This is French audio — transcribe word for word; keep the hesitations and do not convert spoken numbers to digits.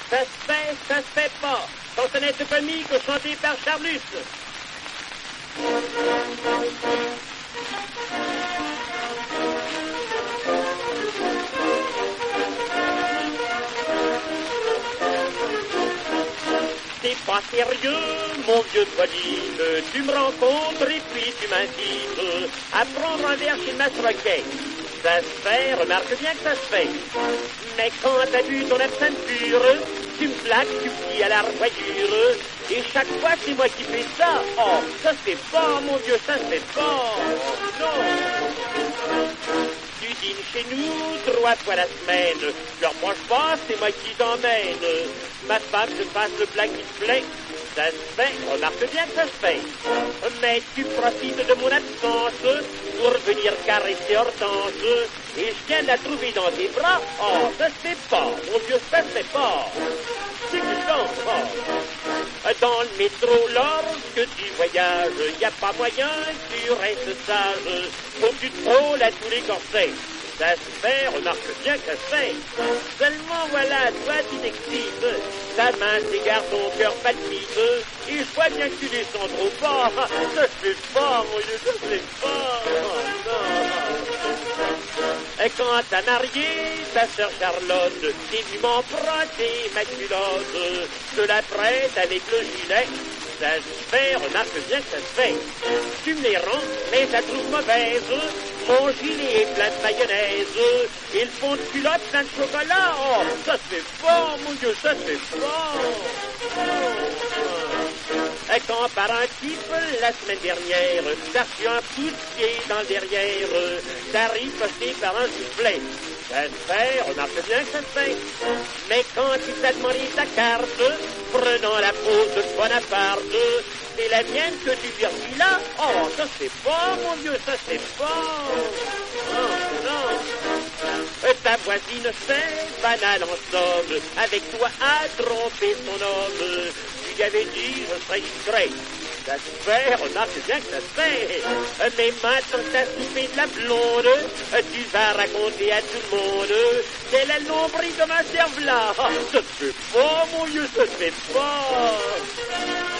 Ça se fait, ça se fait pas. Chansonnette comique chantée par Charlus. C'est pas sérieux, mon vieux Pauline, tu me rencontres et puis tu m'invites à prendre un verre chez Masroquet. Ça se fait, remarque bien que ça se fait. Mais quand t'as bu ton absinthe pure, tu me plaques, tu plies à la revoyure, et chaque fois c'est moi qui fais ça. Oh, ça se fait pas, mon Dieu, ça se fait pas. Non. Tu dînes chez nous trois fois la semaine. Je leur mange pas, c'est moi qui t'emmène. Ma femme se passe le plat qui te plaît. Ça se fait, remarque bien que ça se fait. Mais tu profites de mon absence pour venir caresser Hortense. Et je viens de la trouver dans tes bras. Oh, ça se fait pas, mon Dieu, ça se fait pas. C'est que oh. Dans le métro, lorsque tu voyages, y a pas moyen que tu restes sage. Faut que tu te frôles à tous les corsets. Ça se fait, remarque bien que ça se fait. Seulement voilà, toi tu t'excites, ta main s'égare, ton cœur palpite, et je vois bien que tu descends trop bas. Ça se fait pas, mon Dieu, ça se fait pas. Et quand t'as marié ta sœur Charlotte, t'es venu m'emprunter ma culotte, je la prête avec le gilet. Ça se fait, remarque bien que ça se fait. Tu me les rends, mais ça trouve mauvaise. Mon gilet est plein de mayonnaise. Et le fond de culotte plein de chocolat. Oh, ça se fait pas, mon Dieu, ça se fait pas. Oh. Et quand par un type, la semaine dernière, t'as reçu un coup de pied dans le derrière, t'arrives posté par un soufflet. Ça se fait, remarque bien que ça se fait. Mais quand il t'a demandé ta carte, prenant la pose de Bonaparte, c'est la mienne que tu vires là. Oh, ça se fait pas, mon Dieu, ça se fait pas. Non, non. Ta voisine, c'est banal en somme, avec toi à tromper son homme. Tu lui avais dit, je serais discret. Ça se fait, remarque bien que ça se fait. Mais maintenant que t'as soupé de la blonde, tu vas raconter à tout le monde quelle est le nombril de ma cerve là. Ça se fait pas, mon Dieu, ça se fait pas.